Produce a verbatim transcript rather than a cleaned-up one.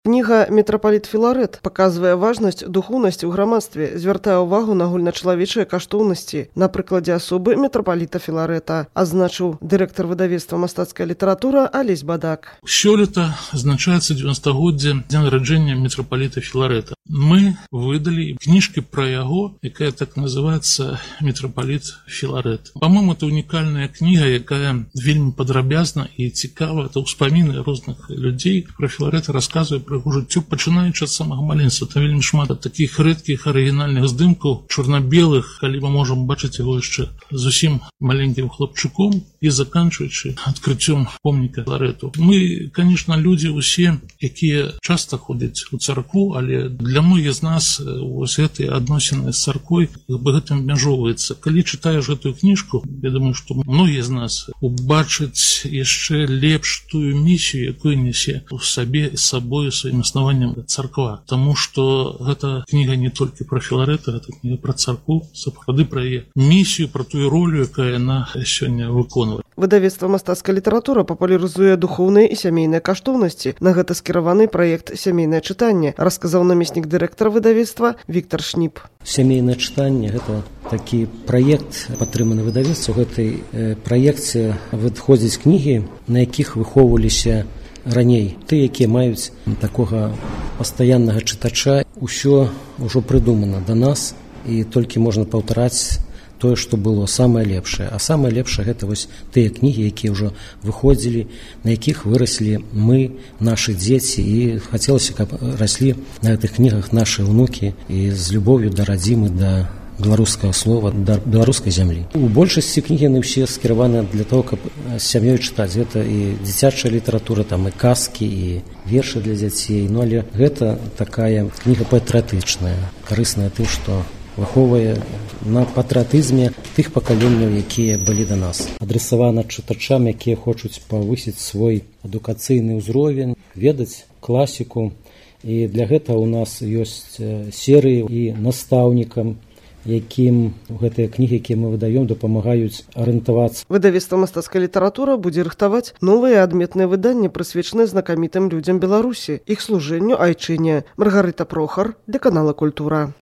Кніга «Мітрапаліт Філарэт» паказвае важнасць духоўнасці ў грамадстве, звяртае ўвагу на агульначалавечыя каштоўнасці. На прыкладзе асобы мітрапаліта Філарэта, азначыў дырэктар выдавецтва «Мастацкая літаратура» Алесь Бадак. Сёлета адзначаецца дзевяностагоддзе дзень нараджэння мітрапаліта Філарэта. Мы выдалі кніжкі пра яго, якая так называецца «Мітрапаліт Філарэт». Па-моему, это унікальная кніга, якая вельмі падрабязна і цікава. Это ўспаміны розных людзей пра Філарэта расказвае пра яго жыццё, пачынаючы ад самага маленства. Там вельмі шмат такіх рэдкіх арыгінальных здымкаў, чорна-белых, калі мы можам бачыць яго яшчэ зусім маленькім хлопчуком і заканчваючы адкрыццём помніка Філарэту. Мы, конечно, людзі ўсе, якія часта ходзяць у царкву, але для многіх з нас вось гэтыя адносіны з царквой бы гэтым абмяжоўваецца. Калі чытаеш гэтую кніжку, я думаю, што многія з нас убачаць яшчэ лепш тую місію, якую нясе ў сабе і сабою сваім існаваннем царква. Таму што гэта кніга не толькі пра Філарэта, гэта кніга пра царкву, сапраўды пра яе місію, пра тую ролю, якая яна сёння выконвае. Выдавецтва «Мастацкая літаратура» папулярызуе духоўныя і сямейныя каштоўнасці. На гэта скіраваны праект «Сямейнае чытанне», расказаў намеснік дырэктара выдавецтва Віктар Шніп. Сямейнае чытанне – гэта такі праект, падтрыманы выдавецтвам. У гэтай праекце выходзяць кнігі, на якіх выхоўваліся раней. Ты, якія маюць такога пастаяннага чытача, усё ўжо прыдумана да нас, і толькі можна паўтараць тое, што было самае лепшае. А самае лепшае гэта вось тыя кнігі, якія ўжо выходзілі, на якіх выраслі мы, нашы дзеці, і хацелася, каб раслі на гэтых кнігах нашы ўнукі і з любоўю да радзімы, да беларускага слова, да беларускай зямлі. У большасці кнігі яны ўсе скіраваны для того, каб з сям'ёй чытаць. Гэта і дзіцячая літаратура, там і казкі, і вершы для дзяцей. Ну, але гэта такая кніга патрыятычная, карысная тым, што выхоўвае на патрыятызме тых пакаленняў, якія былі да нас. Адрасавана чытачам, якія хочуць павысіць свой адукацыйны ўзровень, ведаць класіку. І для гэтага ў нас ёсць серыі і настаўнікам, якім гэтыя кнігі, якія мы выдаём, дапамагаюць арыентавацца. Выдавецтва «Мастацкая літаратура» будзе рыхтаваць новыя адметныя выданні, прысвечаныя знакамітым людзям Беларусі, іх служэнню айчыне. Маргарыта Прохар для канала «Культура».